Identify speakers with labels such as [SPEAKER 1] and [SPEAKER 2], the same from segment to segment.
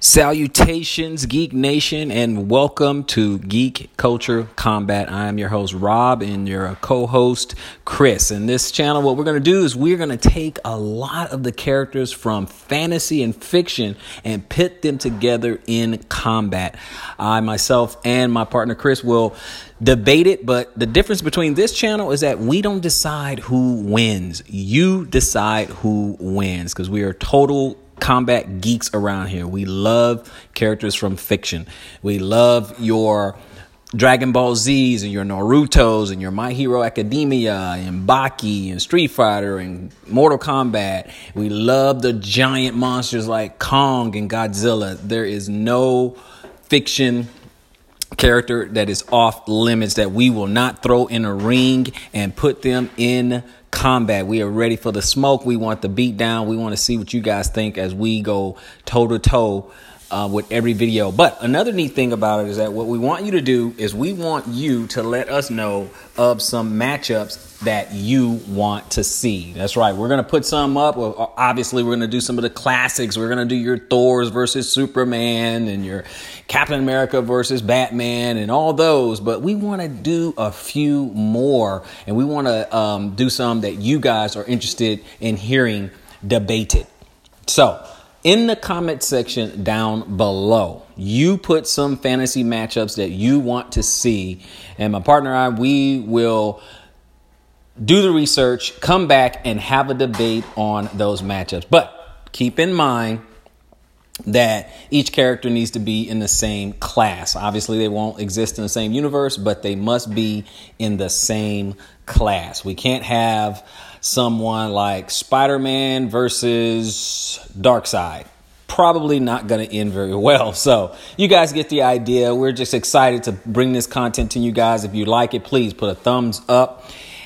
[SPEAKER 1] Salutations, Geek Nation, and welcome to Geek Culture Combat. I am your host, Rob, and your co-host, Chris. In this channel, what we're going to do is we're going to take a lot of the characters from fantasy and fiction and pit them together in combat. I, myself, and my partner, Chris, will debate it, but the difference between this channel is that we don't decide who wins. You decide who wins, because we are total combat geeks around here. We love characters from fiction. We love your Dragon Ball Z's and your Naruto's and your My Hero Academia and Baki and Street Fighter and Mortal Kombat. We love the giant monsters like Kong and Godzilla. There is no fiction character that is off limits that we will not throw in a ring and put them in combat. We are ready for the smoke. We want the beat down. We want to see what you guys think as we go toe to toe with every video. But another neat thing about it is that what we want you to do is we want you to let us know of some matchups that you want to see. That's right. We're going to put some up. Well, obviously, we're going to do some of the classics. We're going to do your Thors versus Superman and your Captain America versus Batman and all those. But we want to do a few more, and we want to do some that you guys are interested in hearing debated. So in the comment section down below, you put some fantasy matchups that you want to see. And my partner and I, we will do the research, come back and have a debate on those matchups. But keep in mind that each character needs to be in the same class. Obviously, they won't exist in the same universe, but they must be in the same class. We can't have someone like Spider-Man versus Darkseid. Probably not going to end very well. So you guys get the idea. We're just excited to bring this content to you guys. If you like it, please put a thumbs up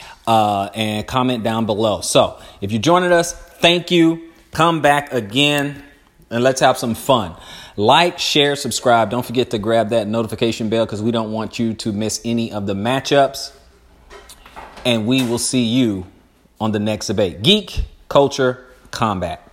[SPEAKER 1] and comment down below. So if you're joining us, thank you. Come back again and let's have some fun. Like, share, subscribe. Don't forget to grab that notification bell because we don't want you to miss any of the matchups. And we will see you on the next debate. Geek Culture Combat.